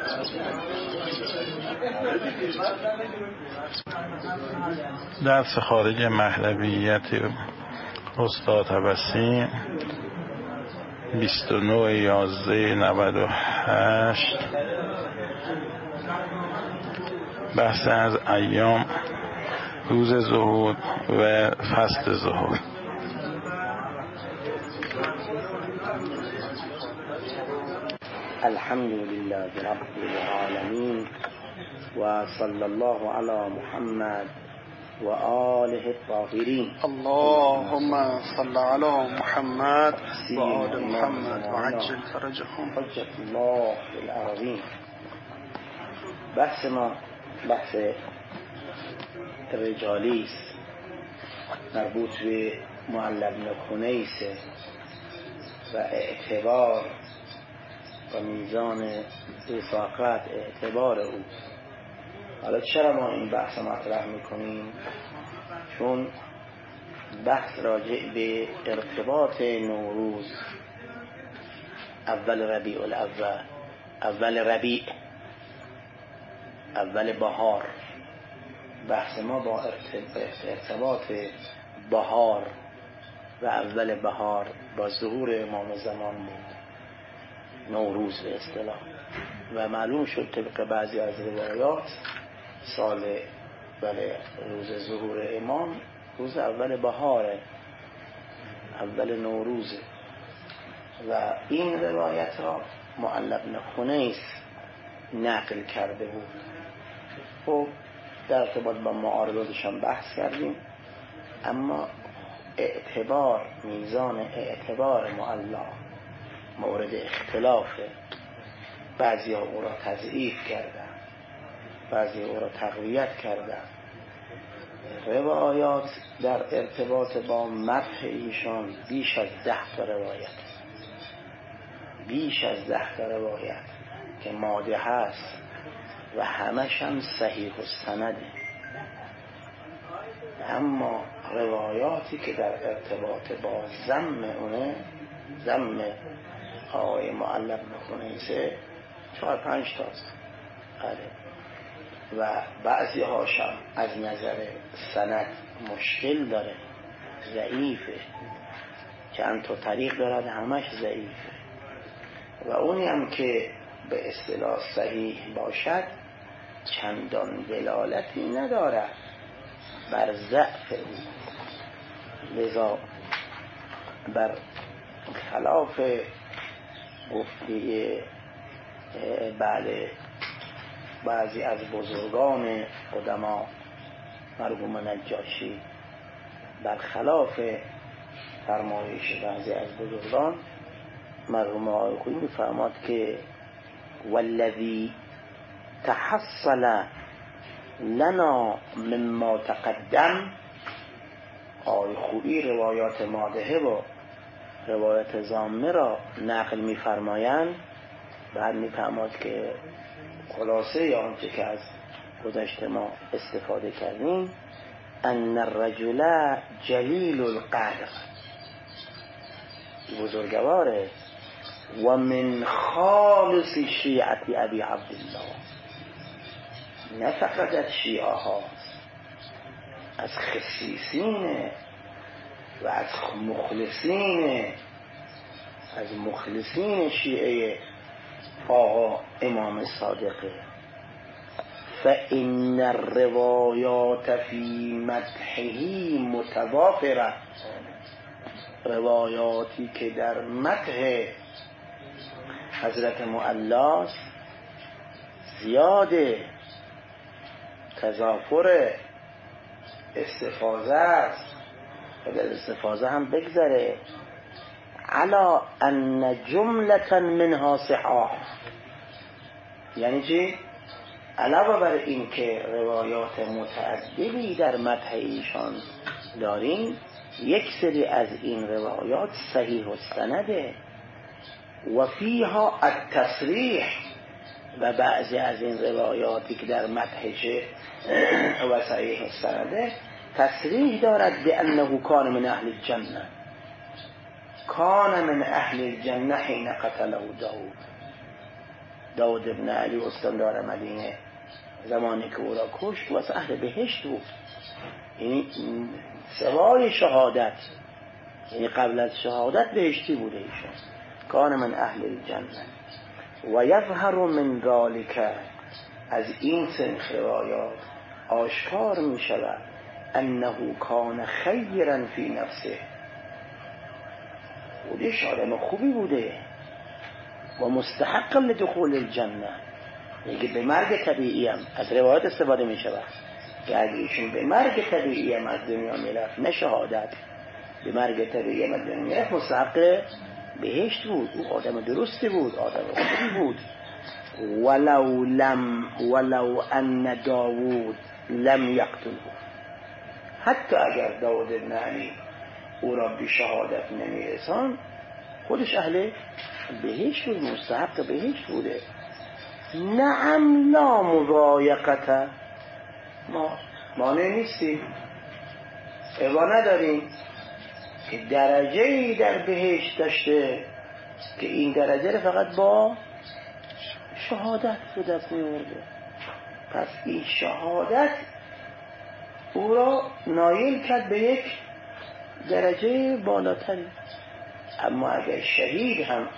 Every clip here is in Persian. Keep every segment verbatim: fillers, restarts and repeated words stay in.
درس خارج مهلویت استاد تبسی بیست و نه یازده نود و هشت. بحث از ایام، روز زهود و فصل زهود. الحمد لله رب العالمين وصلى الله على محمد وآله الطاهرين. اللهم صل على محمد وآل محمد وعجل فرجهم. حجة الله في الأرضين. بحث ما بحث رجالی است، مربوط به معل بن خنیس و اعتبار و میزان رفاقت اعتبار او. حالا چرا ما این بحث مطرح میکنیم؟ چون بحث راجع به ارتباط نوروز، اول ربیع الاول، اول ربیع، اول بهار. بحث ما با ارتباط بهار و اول بهار با ظهور امام زمان بود، نوروز به اصطلاح. و معلوم شد طبق بعضی از روایات سال بله روز ظهور امام روز اول بهاره، اول نوروزه. و این روایت را معل بن خنیس نقل کرده بود. خب در ارتباط با معارضاتش هم بحث کردیم، اما اعتبار، میزان اعتبار معلا مورد اختلافه. بعضی ها او را تضعیف کردن، بعضی او را تقویت کردن. روایات در ارتباط با مدح ایشان بیش از ده تا روایت، بیش از ده تا روایت که ماده هست و همش هم صحیح السنده. اما روایاتی که در ارتباط با ذم اونه، ذم آقای معل بن خنیسه، چهار پنج تاست. و بعضی هاشم از نظر سند مشکل داره، ضعیفه، چند تا طریق دارد، همش ضعیفه. و اونی هم که به اصطلاح صحیح باشد چندان دلالتی ندارد بر ضعف او. لذا بر خلاف گفته بله بعضی از بزرگان قدما، مرحوم نجاشی، برخلاف فرمایش بعضی از بزرگان، مرحوم آقای خویی می‌فرماد که والذی تحصل لنا مما تقدم. آقای خویی روایات مادحه و روایات ضامه را نقل می‌فرمایند، بعد می‌فرماد که خلاصه یا آنچه که از گذشته ما استفاده کردیم، ان الرجل جلیل القدر، بزرگواره، و من خالص شیعت ابی عبدالله، نه فقط از شیعه ها، از خصیصین و از مخلصین، از مخلصین شیعه آقا امام صادقه. فإن الروایات فی مدحه متوافره، روایاتی که در مدح حضرت معلاست زیاده، تضافر، استفاضه است. اگر استفاضه هم بگذره، علا ان جملة منها صحاح، یعنی چی؟ علاوه بر این که روایات متعددی در مدح ایشان داریم، یک سری از این روایات صحیح السنده و فیها التصریح، و بعضی از این روایاتی که در مدحش و صحیح السنده تصریح دارد به انه کان من اهل الجنه، کان من اهل الجنه حین قتله داود. داود ابن علی استاندار مدینه زمانی که او را کشت واسه اهل بهشت بود، یعنی سوای شهادت، یعنی قبل از شهادت بهشتی بوده ایشون. کان من اهل الجنه و یظهر من ذلک، از این سنخ روایات آشکار می شود انه کان خیرا فی نفسه، بودش آدم خوبی بوده و مستحق لدخول الجنه. میگه به مرگ طبیعی هم از روایات استفاده می شود که اگه ایشون به مرگ طبیعی هم از دنیا میرفت، نه شهادت، به مرگ طبیعی هم از دنیا میرفت، مستحق بهشت بود. او آدم درستی بود، آدم خوبی بود. ولو لم ولو ان داوود لم یقتله، حتی اگر داود ابن علی او را به شهادت نمیرسان، خودش اهل بهشت بود، مستحق بهشت بوده. نعم لا مضایقته، ما مانع نیستیم، ابا نداریم که درجه‌ای در بهشت داشته که این درجه رو فقط با شهادت به دست می‌آورده. پس این شهادت او را نایل کرد به یک درجه بالاتری. اما اگر شهید هم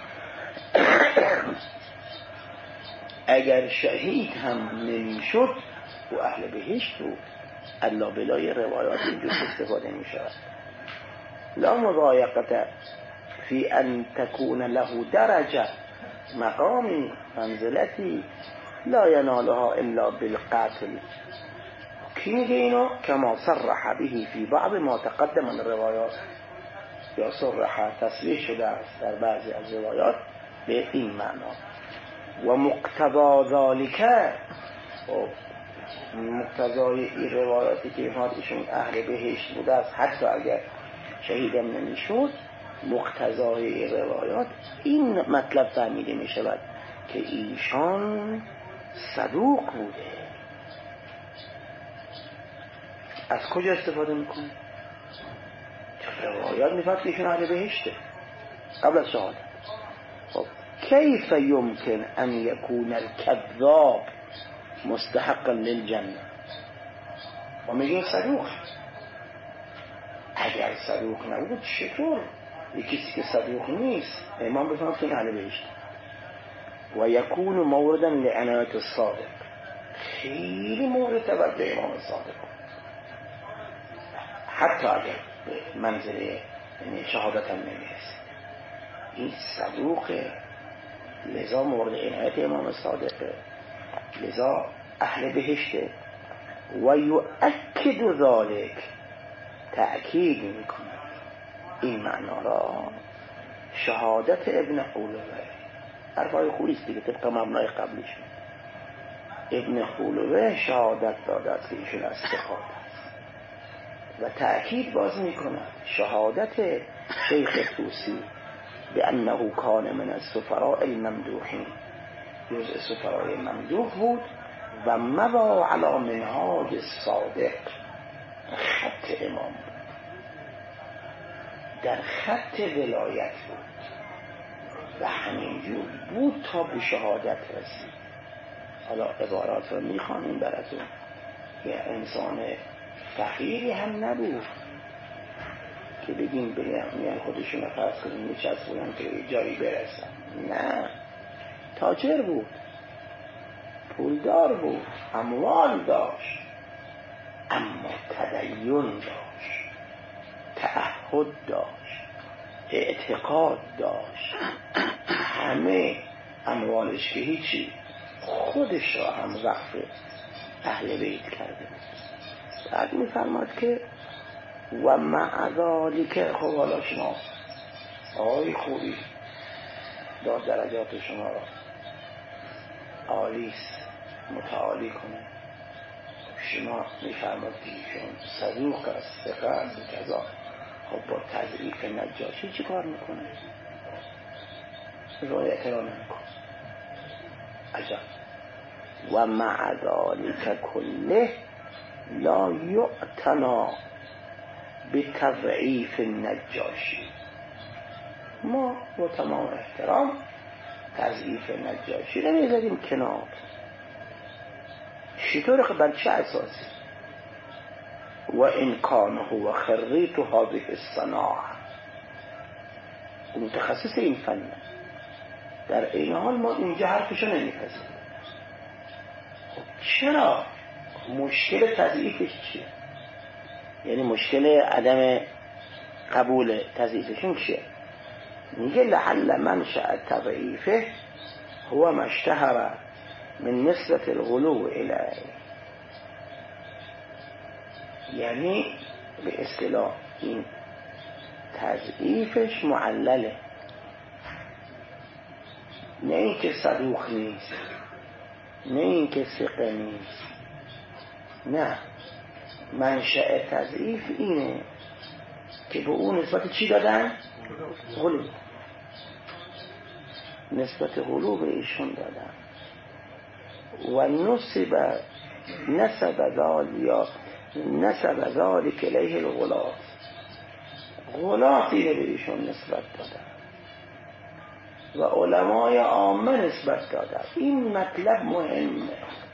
اگر شهید هم نمیشد او اهل بهشت بود. الا بلای روایات اینجور استفاده می شود. لا مضایقت فی ان تکون له درجه، مقامی، منزلتی لا ینالها الا بالقتل. کی میگه اینو؟ کما صرح به فی بعض ما تقدم من روایات، یا صرح تصریح شده است در بعضی از روایات به این معنا. و مقتضا ذالک، مقتضای این روایاتی که ایشون اهل بهشت بوده است حتی اگر شهیدم نمیشد، مقتضای این روایات این مطلب فهمیده می شود که ایشان صدوق بوده. از کجا استفاده میکنه؟ روایات میفهمد که ایشون اهل بهشته قبل از شهادت. خب کیف یمکن ان یکون الکذاب مستحقا للجنه؟ و میگه صدوق. اگر صدوق نبود چطور یکی که صدوق نیست امام بفهمد که اهل بهشت؟ و یکون موردا لعنایت الصادق، خیلی مورد توجه امام صادق حتی اگر به منزله یعنی شهادت هم نمیرسه. این صدوقه، لذا مورد عنایت امام صادقه، لذا اهل بهشته. و یؤکد ذالک، تأکید میکنه این معنا را شهادت ابن خولوه. حرفای خوبیست دیگه طبق مبنای قبلیش. ابن خولوه شهادت داده است که ایشون استخاد است و تأکید باز میکنه شهادت شیخ طوسی به انه کان من السفراء الممدوحین، جزء سفرای ممدوح بود و مضى علی منهاج الصادق، خط امام بود، در خط ولایت بود و همینجور بود تا به شهادت رسید. حالا عبارات رو میخوانیم براتون. یه انسان فقیری هم نبود که بگیم بگیم خودشون رو فرض کنیم میچسبونن که جایی برسن. نه، تاجر بود، پولدار بود، اموال داشت، اما تدین داشت، تعهد داشت، اعتقاد داشت. همه اموالش که هیچی، خودش را هم وقف اهل بیت کرده بود. بعد میفرماد که و مع ذالک، خب حالا شما آقای خوبی داد درجات شما را عالیست متعالی کنه، شما میفرماد که ایشون صدوق است، ثقه است کذا. خب با تضعیف نجاشی چی کار میکنه؟ رعایت را نمیکنه. عجب. و مع ذالک کله لا یعتنا بتضعیف النجاشی. ما با تمام احترام تضعیف نجاشی رو میذاریم کنار. چطور بر چه اساسی؟ و این کان هو خریط هذه الصناعه، متخصص این فن، در این حال ما اینجا حرفشو نمیپذیریم. خب چرا؟ مشکل تضعیفش چیه؟ یعنی مشکل عدم قبول تضعیفشون چیه؟ میگه لعل منشأ تضعیفه هو ما اشتهر من نسبت الغلو الیه، یعنی به اصطلاح این تضعیفش معلله، نه اینکه صدوق نیست، نه اینکه ثقه نیست، نه، منشأ تضعیف اینه که به اون نسبت چی دادن؟ غلو. نسبت غلو به ایشون دادن. و نسب نسب ذال یا نسب ذالک الیه الغلات، غلاتی به ایشون نسبت دادن و علمای عامه نسبت دادن. این مطلب مهمه،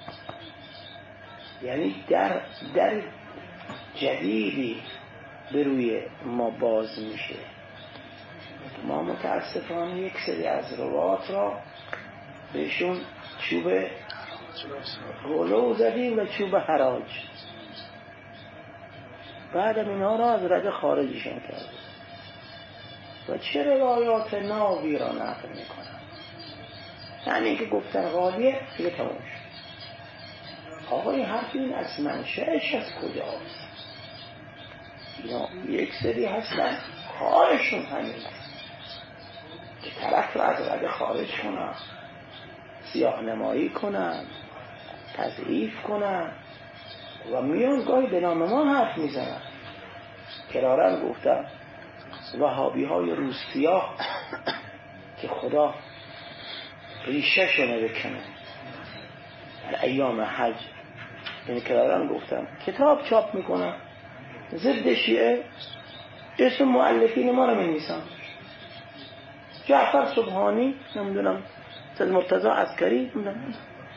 یعنی در در جدیدی به روی ما باز میشه. ما متاسفانه یک سری از روات را بهشون چوب غلو زدیم و چوب حراج، بعد اینها را از رده خارجشون کردیم و چه روایات ناوی را نقل میکنن. یعنی که گفتن غالیه دیگه تمام شد. آقا این حرف این از منشأش از کجاست؟ اینا یک سری هستن کارشون همین که طرف را از رده خارج کنن، سیاه نمایی کنن، تضعیف کنن و میان گاهی به نام ما حرف میزنن. کرارن گفتم وهابی های روسیاه که خدا ریشه شونه بکنه در ایام حج، یعنی کرارن گفتم کتاب چاپ میکنن ضد شیعه، اسم مؤلفین ما رو می‌نویسن، جعفر سبحانی، نمیدونم سید مرتضی عسکری، نمیدونم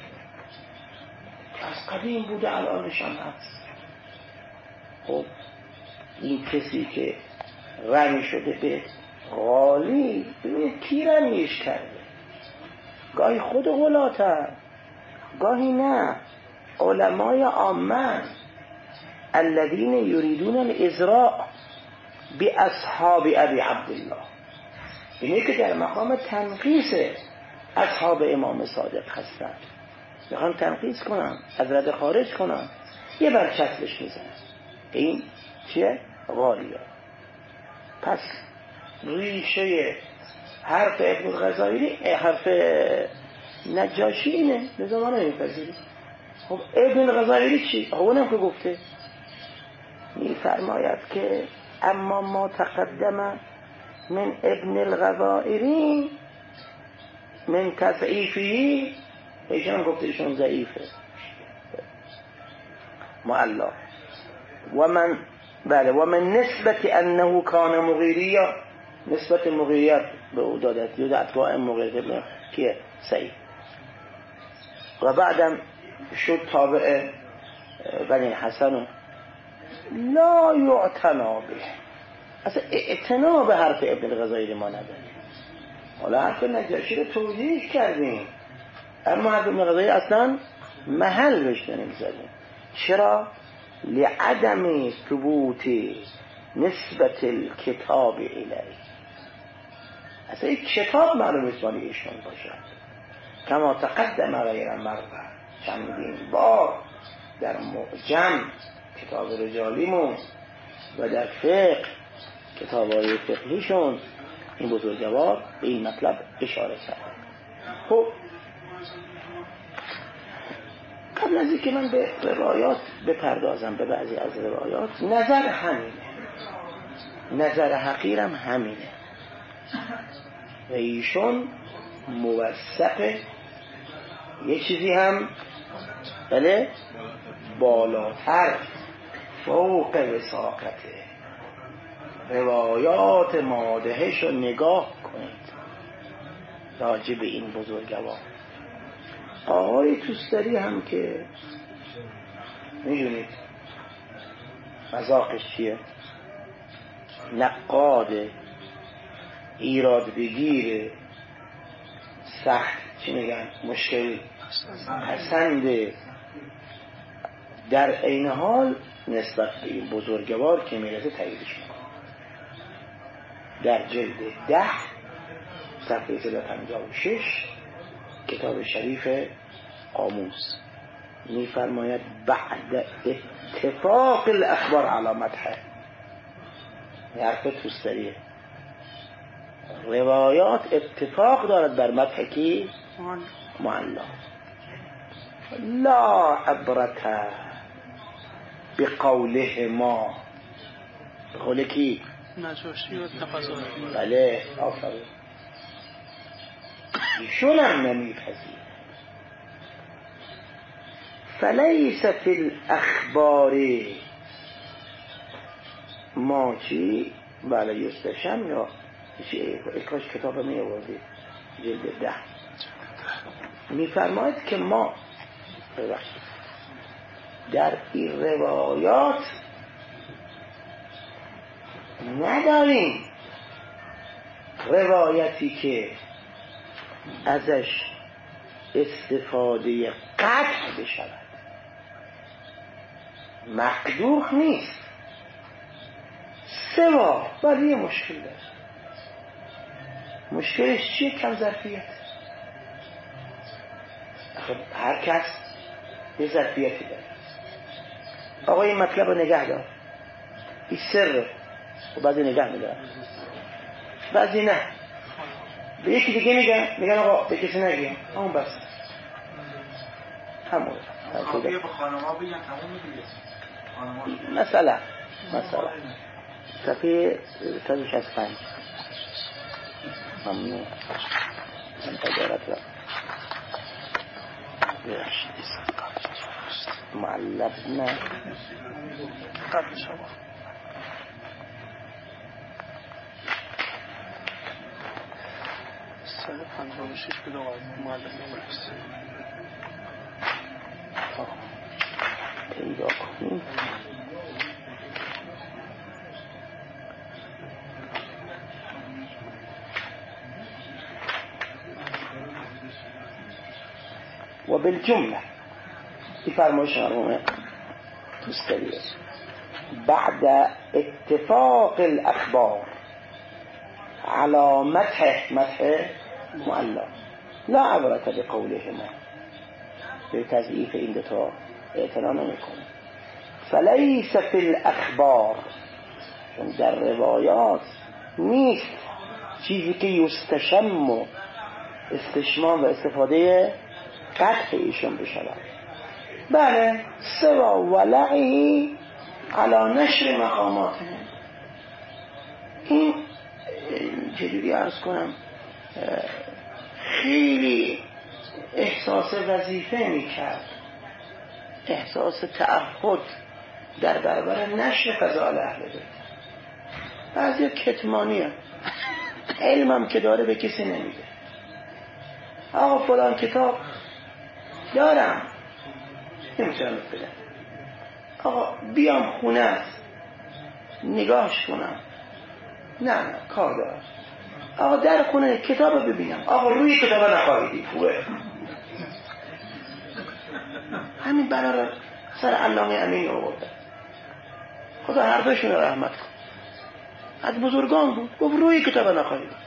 از قدیم بوده الانش هم هست. خب این کسی که رمی شده به غالی، ببینید کی رمیش کرده؟ گاهی خود غلاته، گاهی نه، علمای عامه الذين يريدون الازراء باصحاب ابي عبدالله، اینه که در مقام تنقیص اصحاب امام صادق هستن، میخوان تنقیص کنن، از رده خارج کنن، یه برچسبش میزنن. این چیه؟ غالیه. پس ریشه حرف ابن الغزالی، حرف نجاشی اینه، به زمان نمیپذیری. خب ابن الغزالی چی؟ اونم که گفته میفرماید که اما ما تقدم من ابن الغزائری من تضعیفی، ایشان گفته ایشون ضعیفه معلا، و من بله و من نسبت انه کان مغیریا، نسبت مغیریت به او دادت یود اتباع مغیر که صحیح، و بعدم شد تابع بنی حسن لا یعتنا به، اصلا اعتنا به حرف ابن الغزالی ما نداریم. حالا حرف نجاشی رو توضیح کردیم، اما حرف ابن الغزالی اصلا محل بهش نمی‌ذاریم. چرا؟ لعدم ثبوت نسبت الکتاب الیه، اصلا یک کتاب معلوم است مال ایشون باشد، کما تقدم غیر مرة چندین بار در معجم کتاب رجالیمون و در فقه کتاب‌های فقهیشون این بزرگوار به این مطلب اشاره کرد. خب قبل از اینکه من به روایات بپردازم، به بعضی از روایات، نظر همینه، نظر حقیرم همینه و ایشون موثق یه چیزی هم بله بالاتر فوق وثاقته. روایات مادحش رو نگاه کنید، راجع به این بزرگوار. آقای توستری هم که میدونید مذاقش چیه، نقاد ایراد بگیر، سخت چی میگن مشکل پسند، در این حال نسبت به این بزرگوار که میرسه تاییدش میکنه. در جلد ده صفحه صد و پنجاه و شش کتاب شریف قاموس میفرماید بعد اتفاق الاخبار علامتها، حرف توستریه، روایات اتفاق دارد بر مدح کی؟ معلا. لا عبرت بقوله ما، قوله کی؟ نجاشی و تفضل. بله آفرین، ایشون هم نمیپذیر. فلیس فی الاخبار ما چی؟ بله یستشم یا کاش کتاب می آوردید جلد ده میفرماید که ما در این روایات نداریم روایتی که ازش استفاده قطع بشود، مقدوح نیست، سوا ولی مشکل داره. مشکلش چیه؟ کم ظرفیت. هر کس یه ظرفیتی داره. آقا این مطلب رو نگه دار، این سره، و بعضی نگه میدارن، بعضی نه، به یکی دیگه میگن میگن آقا به کسی نگیم، همون بس همون خواهی به خانم‌ها بگن تموم دیگه. مثلا مثلا صفحه صد و شصت و پنج ممنون انتظارت را معلبنا قبل شما صد و پنجاه و شش بده آقای معلبنا برست پیدا کنیم. و بالجمله این فرمایش مرحوم توستری بعد اتفاق الاخبار على مدح مدح معلا لا عبرت بقولهما، به تضعیف این دوتا اعتنا نمیکنه. فلیس فی الاخبار، چون در روایات نیست چیزی که یستشم و استشمام و استفاده قطع ایشون بشود. بله سوا ولعی علی نشر مقاماته. این چجوری عرض کنم، خیلی احساس وظیفه میکرد، احساس تعهد در برابر نشر فضائل اهل بیت. بعضی کتمانیه، علمم که داره به کسی نمیده. آقا فلان کتاب دارم نمیتونم بدم، آقا بیام خونه است نگاهش کنم، نه نه کار دارم. آقا در خونه کتاب رو ببینم، آقا روی کتاب نخواهیدی خوبه. همین بنا رو سر علامه امینی آورده، خدا هر دوشون رو رحمت کن. از بزرگان بود، گفت روی کتاب نخواهیدی.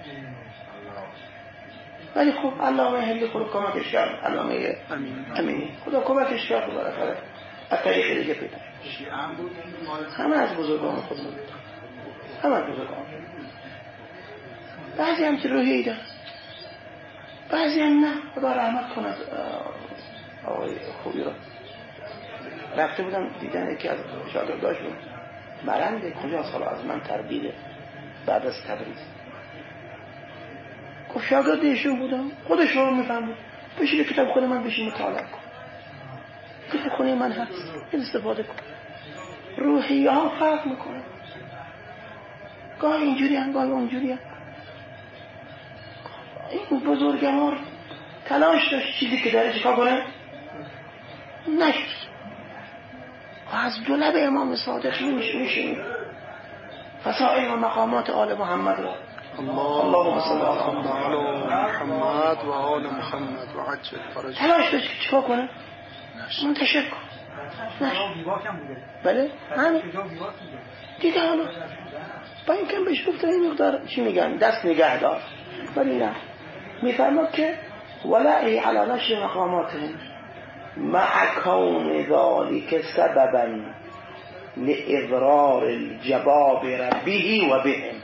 ولی خب علامه هندی خود کمکش کرد، علامه امینی خدا کمکش کرد و بالاخره از طریق دیگه پیدا همه از بزرگان خود بود، همه از بزرگان. بعضی هم که روحی دارن، بعضی هم نه. خدا رحمت کند آقای خوبی رو رفته بودم دیدن یکی از شاگرداشون برنده کجا سال از من تردیده بعد از تبریز. گفت شاگرد ایشون بودم، خودش رو میفهم بود، بشین کتاب خود من بشین مطالعه کن، کتاب خونه من هست استفاده کن. روحیه ها فرق میکنه، گاه اینجوری هم گاه اونجوری هم. این بزرگوار تلاش داشت چیزی که داره چیکار کنه نشد. و از دو لب امام صادق میشنید فسائل و مقامات آل محمد را اللهم صل علی محمد و آل محمد و عجل فرج. تلاش داشت که چیکار کنه منتشر کن. نشد. بله همین دیگه حالا با این کم بهش گفته این مقدار چی میگن دست نگه دار، ولی نه میفرماد که ولعی علی نشر مقاماتهم مع کون ذلك سببا لاضرار الجبابرة به و بهم.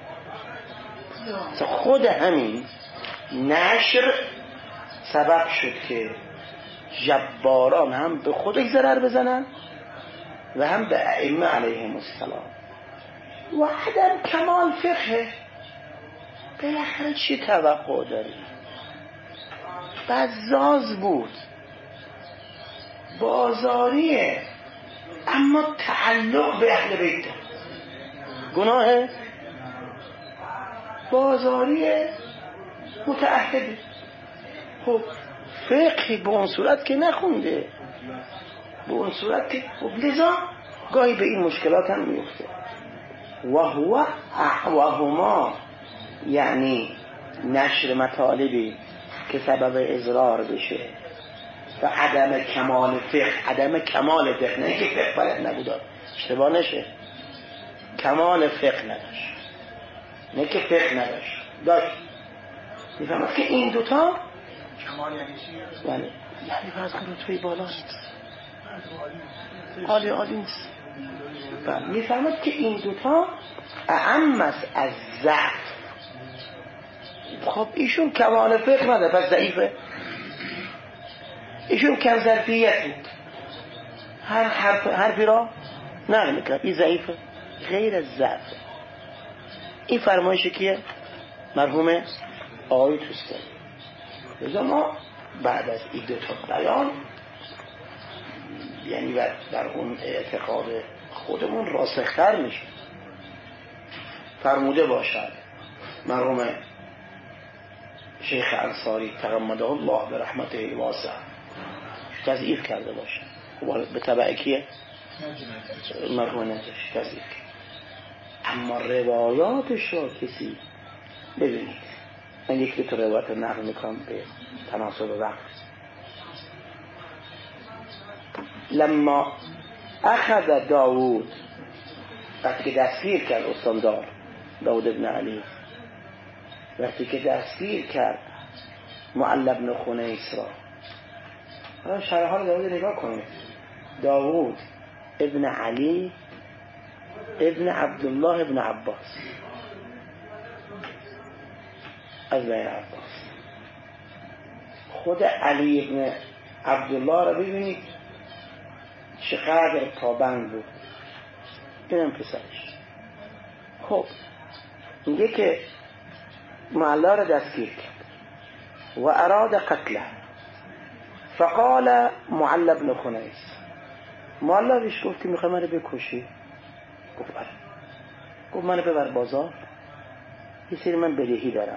خود همین نشر سبب شد که جباران هم به خودش ضرر بزنن و هم به ائمه علیهم السلام. و عدم کمال فقه، بالاخره چی توقع داری؟ بزاز بود، بازاریه، اما تعلق به اهل بیت گناه، بازاریه متعهده. خب فقه به اون صورت که نخونده، به اون صورت که خب لذا گاهی به این مشکلات هم میفته. و هو احواهما، یعنی نشر مطالبی که سبب اضرار بشه و عدم کمال فقه، عدم کمال فقه، نه که فقه بلد نبود، اشتباه نشه، کمال فقه نداشت، نه که فقه نداشت، داشت. میفهمد که این دوتا کمال یعنی چی؟ بله، یعنی فرض کن رتبه بالاست، عالی عالی نیست. بله، میفهمد که این دوتا اعم است از ضعف. خب ایشون کمال فقه نده، پس ضعیفه. ایشون کم ظرفیت بود، هر حرف حرفی را نقل میکرد، این ضعیفه، غیر از ضعف. این فرمایش کیه؟ مرحوم آقای توستانی. لذا ما بعد از این دو تا بیان، یعنی در اون اعتقاد خودمون راسخ‌تر میشه. فرموده باشد مرحوم شیخ انصاری تغمده الله به رحمته واسع تضعیف کرده باشه، خب به تبع کیه؟ مرحوم نجاشی تضعیف کرد. اما روایاتش را کسی ببینید، من یک دو روایت نقل میکنم به تناسب وقت. لما اخذ داوود، وقتی که دستگیر کرد استاندار داوود ابن علی، وقتی که دستگیر کرد معل ابن خنیس را، حالا شرح حال داوود نگاه کنید. داوود ابن علی ابن عبدالله ابن عباس، از بین عباس. خود علی ابن عبدالله را ببینید چقدر پابند بود، اینم پسرش. خب میگه که معلا را دستگیر کرد و اراد قتله، فقال معل ابن خنیس، معلا بهش گفت که میخوای منو بکشی؟ گفت بله. گفت منو ببر بازار، یه سری من بدهی دارم،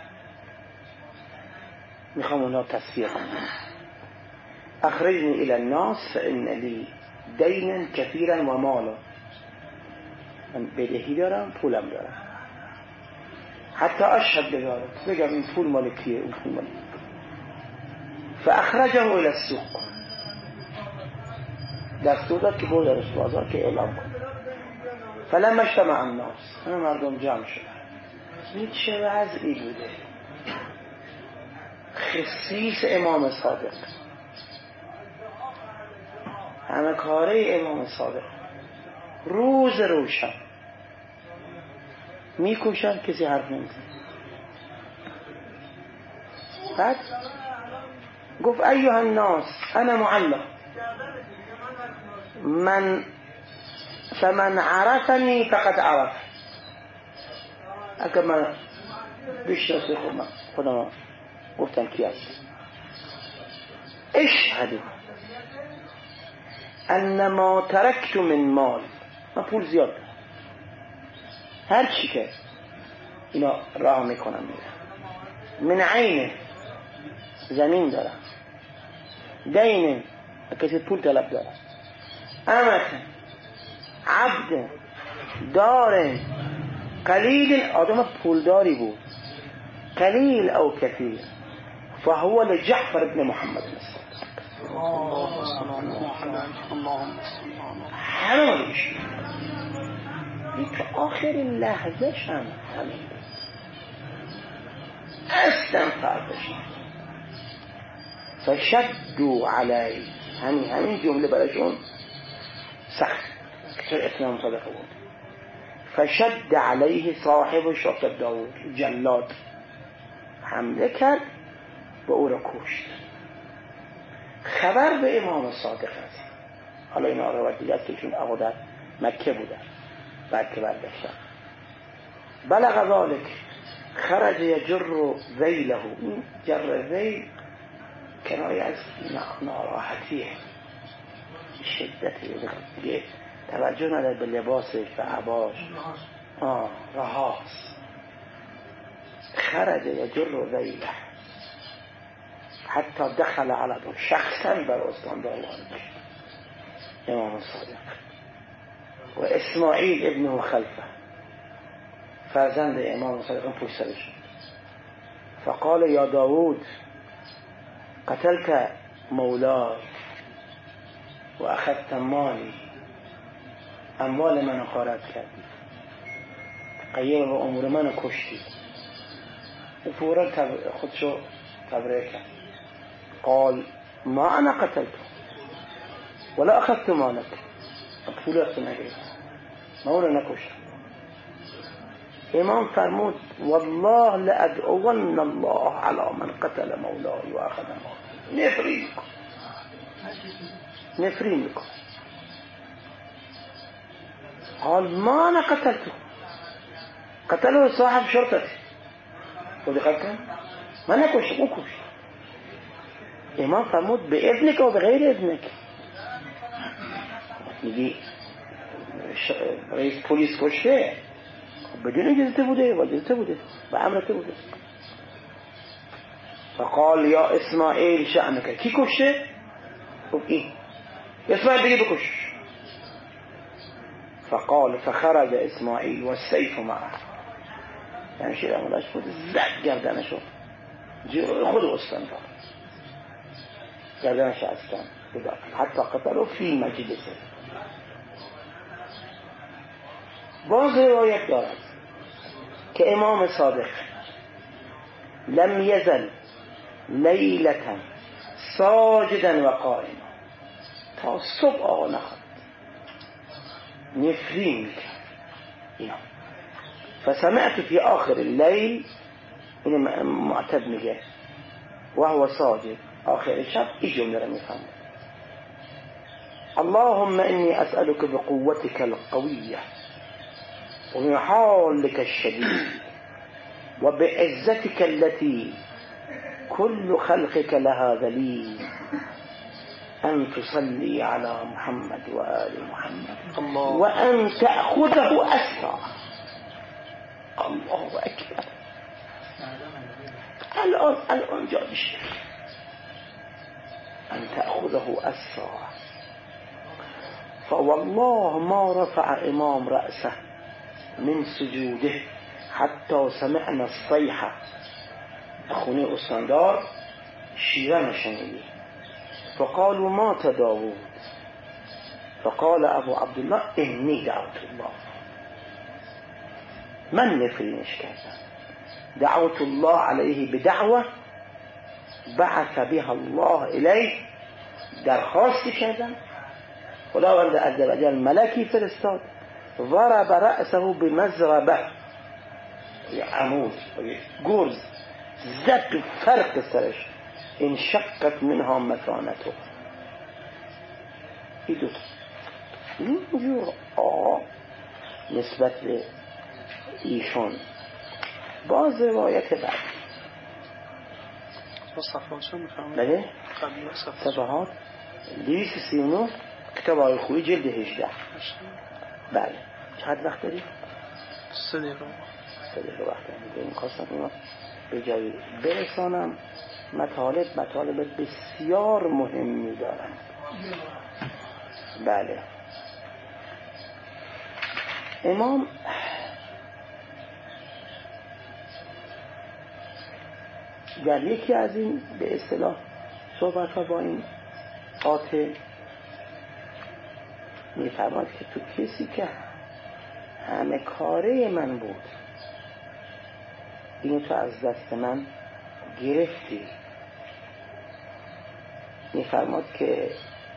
میخوام اونا تصفیه کنم. اخرجنی الى الناس فان لی دینا کثیرا و مالا، من بدهی دارم، پولم دارم، حتی اشهد بذارم، بگم این پول مال کیه، اون پول مال کیه. فاخرجه الى السوق، دستور داد که بردارش بازار که اعلام کن. فلما اجتمع الناس، همه مردم جمع شدن. این چه وضعی بوده؟ خصیص امام صادق، همه کاره امام صادق، روز روشن میکوشن، کسی حرف نمیزن. بعد گفت ایها الناس انا معلق، من فمن عرفني فقد عرف، اگر من بشناسه خودم خودم گفتم کی هست. اشهدوا ان ما ترکت من مال، من پول زیاد دارم، هر چی که اینا راه میکنم میرم، من عین زمین دارم، دین کسی پول طلب دارم، امت عبد دار قلیل، آدم پولداری بود، قلیل او کثیر، فهو لجعفر ابن محمد الصادق. همه مالیش که آخر لحظه شم همین اصلا فرقش فشدوا علی، همین همین جمله برایشون سخت که اسلام صادق بود. فشد علیه صاحب شاطب داود، جلاد حمله کرد و او را کشت. خبر به امام صادق است. حالا این روایت دیگه است که چون آقا در مکه بودن بعد که برگشتن. بلغ ذلك خرج یجر ذیله، این جر ذیل کنایه از ناراحتیه، شدتی دیگه توجه نداره به لباسش و عباش، آه رهاست. خرج یجر ذیله حتی دخل على دون، شخصا بر استاندار وارد امام صادق و اسماعیل ابنه خلفه، فرزند امام صادق پشت سرش. فقال یا داود قتلت مولاي و اخذت مالی، اموال من غارت کردی، قیه و امور من کشتی. و فورا خودشو تبرئه کرد. قال ما انا قتلت ولا اخذت مالك، پولت نگرفت، ما اون رو نکشتم. امام فرمود والله لأدعون الله على من قتل مولاي و اخذ مالی، نفری میکن نفری میکن. قال ما انا قتلته، قتله صاحب شرطتي، خودی قتل ما نکشتم، او کشت. امام فرمود به اذنک و به غیر اذنک. میگی رئیس پلیس کشته بدون اجازه بوده و اجازه بوده و امرته بوده. فقال یا اسماعیل شأنک، کی کشته؟ خب این اسماعیل دیگه بکش. فقال فخرج اسماعیل و السیف معه، یعنی شیر امولش بود زد گردنشو خود استاندار گردنش هستن حتی قتلو فی مجلسه. باز روایت دارد که امام صادق لم یزل لیلتا ساجدا و قائما، تا صبح آقا نخواد نفرین میکرد. فسمعت في آخر الليل، این معتد میگه و هو ساجد، آخر شب این جمله رو میفهمه اللهم إني أسألك بقوتك القوية وبحولك الشديد وبعزتك التي كل خلقك لها ذليل أن تصلي على محمد وآل محمد الله، وأن تأخذه أسرى. الله أكبر. الآن الآن جادش أن تأخذه أسرى. فوالله ما رفع إمام رأسه من سجوده حتى سمعنا الصيحة. أخوني أسندار شيران شنيدي. فقالوا مات داود. فقال أبو عبد الله إني دعوت الله، من نفرينش كذا، دعوت الله عليه بدعوة بعث بها الله إليه، درخواست كذا خداوند عز وجل ملکی فرستاد، ضرب رأسه بمزربه، عمود گرز زد تو فرق سرش، انشقت منها متانته. این دوتا اینجور آه نسبت به ایشون. باز روایت بعد صفحاتشو میفهمید؟ بله صفحات دویست و سی و نه کتاب آقای خویی جلد هجده. بله چقدر وقت داری؟ سه دقیقه سه دقیقه وقت داری. این خواستم اینا به جای برسانم. مطالب مطالب بسیار مهمی دارند. بله، امام در یکی از این به اصطلاح صحبت ها با این قاطع میفرماد که تو کسی که همه کاره من بود، اینو تو از دست من گرفتی. میفرماد که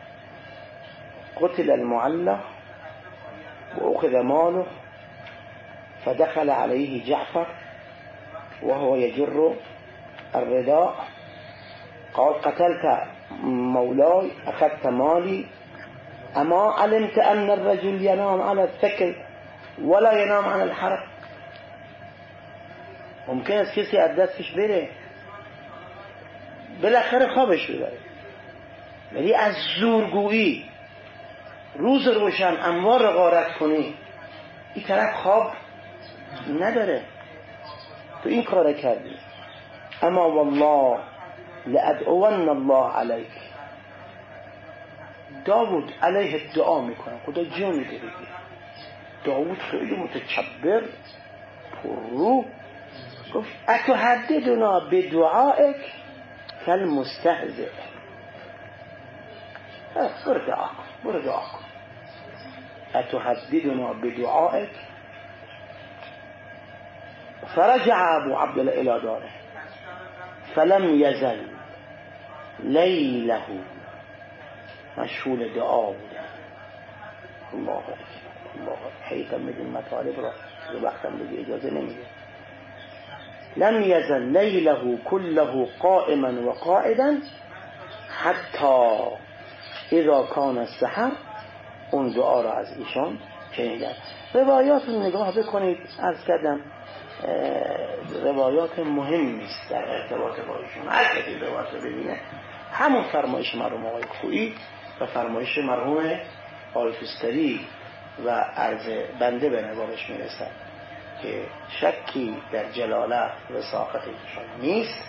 قتل المعلق و اخذ ماله فدخل عليه جعفر وهو يجر الرداء قال قتلت مولاي أخذت مالي أما علمت أن الرجل ينام على الثكل ولا ينام على الحرق. ممکن است کسی از دستش بره بالاخره خوابش ببره، ولی از زورگویی روز روشن اموار رو غارت کنی، این طرف خواب نداره، تو این کار کردی. اما والله لأدعون الله علیک، داود علیه دعا میکنه، خدا جا میده. داود خیلی متکبر پررو گفت اتحددنا بدعائک کالمستهزئ. برو دعا کن، برو دعا کن. اتحددنا بدعائک. فرجع ابو عبدالله الى داره فلم یزل لیله مشغول دعا بوده. الله اکبر، الله اکبر. حیثم میدین مطالب را وقتم دیگه اجازه نمیده. لم یزل لیله كله قائما و قاعدا حتی اذا کان السحر. اون دعا را از ایشان شنیدن. روایات رو نگاه بکنید، عرض کردم روایات مهمی است در ارتباط با ایشون. هر کسی روایات رو ببینه، همون فرمایش مرحوم آقای خویی و فرمایش مرحوم آقای فستری و عرض بنده به نظرش میرسد که شکی در جلالت و ساقط ایشون نیست.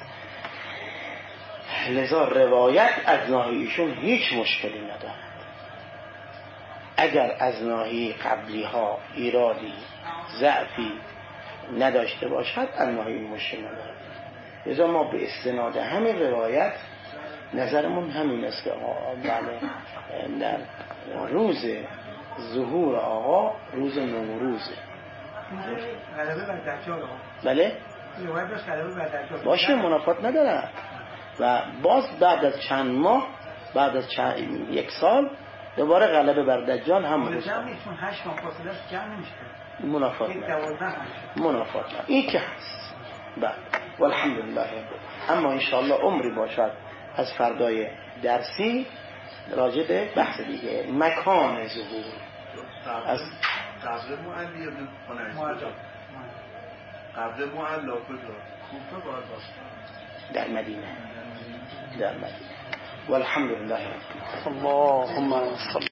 لذا روایت از ناحیه ایشون هیچ مشکلی ندارد. اگر از ناحیه قبلی ها ایرادی ضعفی نداشته باشد، از ناحیه مشکل ندارد. لذا ما به استناد همین روایت نظرمون همین است که بله در روز ظهور آقا روز نوروزه. غلبه بر دجال. بله باشه، منافات نداره. و باز بعد از چند ماه، بعد از چند یک سال دوباره غلبه بر دجال هم روز جمع میشون هشت ماه فاصله است، جمع نمیشه. منافات نداره. منافات نداره. این که هست. بله والحمدلله. اما انشاءالله عمری باشد از فردای درسی راجع به بحث دیگه مکان ظهور از قبل معلی ابن خنیس قبل معلا کجا؟ کوفه باز در مدینه. در مدینه. والحمدلله. اللهم صل